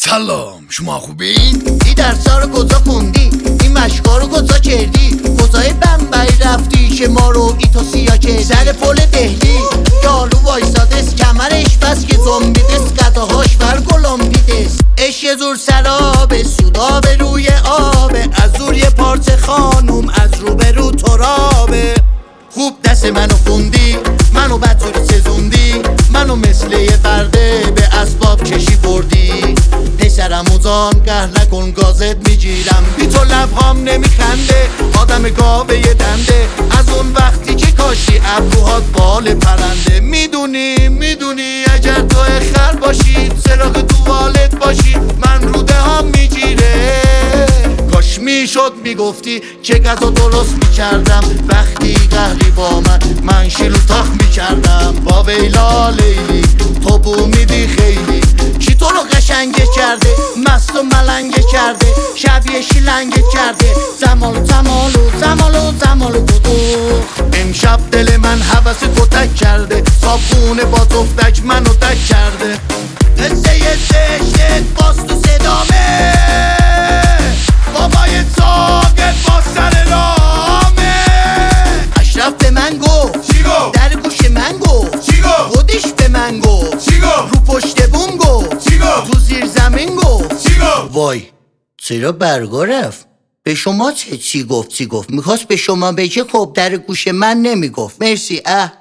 سلام، شما خوبین؟ این درسا رو کجا خوندی؟ این مشقا رو کجا کردی؟ کجای بمبئی رفتی که ما رو ای تو سیا کردی؟ سر پل دهلی یالو وایسادست کمرش بس که زنبیدست قداهاش بر گلمبیدست اش یه زور سرابه سودا به روی آبه از زور یه پارچه خانوم از رو به رو ترابه خوب دست منو خوندی منو بدجوری سزوندی منو مثل یه برده به اسباب کشی بردی پسرم اوزان قهر نکن گازت میگیرم بی تو لبهام نمیخنده آدم گاوه یه دنده از اون وقتی که کاشی ابروهات بال پرنده میدونی اگر تو خر باشی سراغ توالت باشی من روده هم میگیره کاش میشد میگفتی که غذا درست میکردم وقتی قهری با من شیلو تاخ میکردم با ویلا لیلی تو بو میدی خیلی کی تو رو قشنگه کرده مست و ملنگه کرده شبیه شیلنگه کرده زمالو بودو امشب دل من حوث تو تک کرده صابخونه با تفتک منو تک کرده قصه زشت باز تو صدامه بابای ساقت با سر رامه اشرف به من گفت چی گفت؟ در گوش من گفت چی گفت؟ خودش به من گفت چی گفت؟ رو پشت بوم گفت چی گفت؟ تو زیر زمین گفت چی گفت؟ وای چرا برگا رفت؟ به شما چی گفت؟ میخواست به شما بگه خب در گوش من نمیگفت مرسی